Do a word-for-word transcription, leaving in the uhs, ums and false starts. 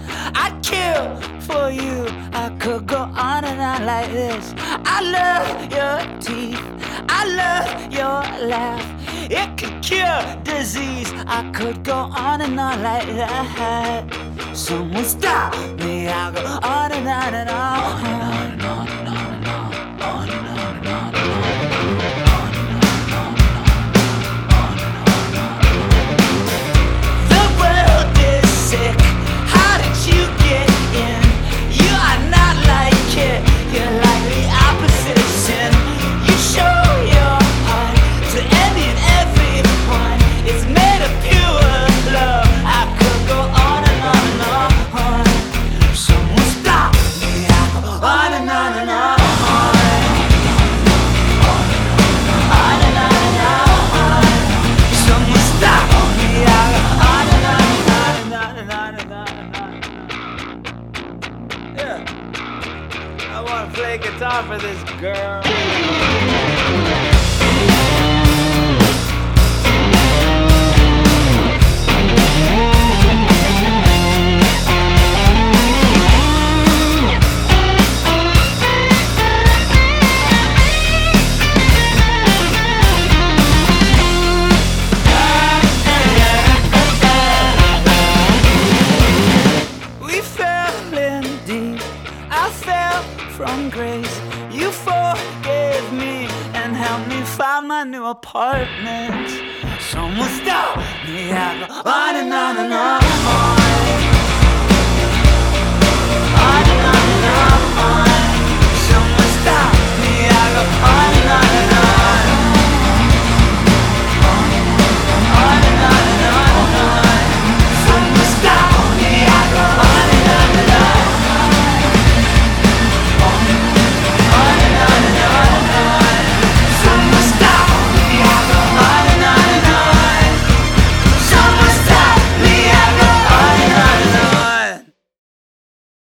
I'd kill for you. I could go on and on like this. I love your teeth, I love your laugh. It could cure disease. I could go on and on like that. Someone stop me, I'll go on and on and on. On and on and on and on and on. On and on and on and on. I wanna play guitar for this girl. We fell in deep, I fell from grace. You forgave me and helped me find my new apartment. Someone stop me, I go on and on and on.